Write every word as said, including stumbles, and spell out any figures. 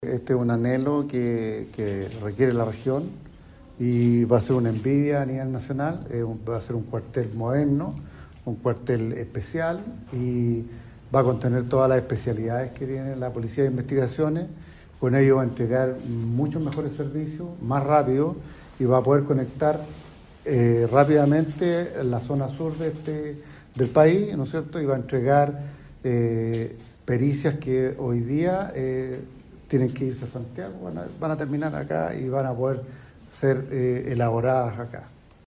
Este es un anhelo que, que requiere la región y va a ser una envidia a nivel nacional. Eh, un, va a ser un cuartel moderno, un cuartel especial y va a contener todas las especialidades que tiene la Policía de Investigaciones. Con ello va a entregar muchos mejores servicios, más rápido, y va a poder conectar eh, rápidamente la zona sur de este, del país, ¿no es cierto? Y va a entregar eh, pericias que hoy día eh, tienen que irse a Santiago, van a, van a terminar acá y van a poder ser eh, elaboradas acá.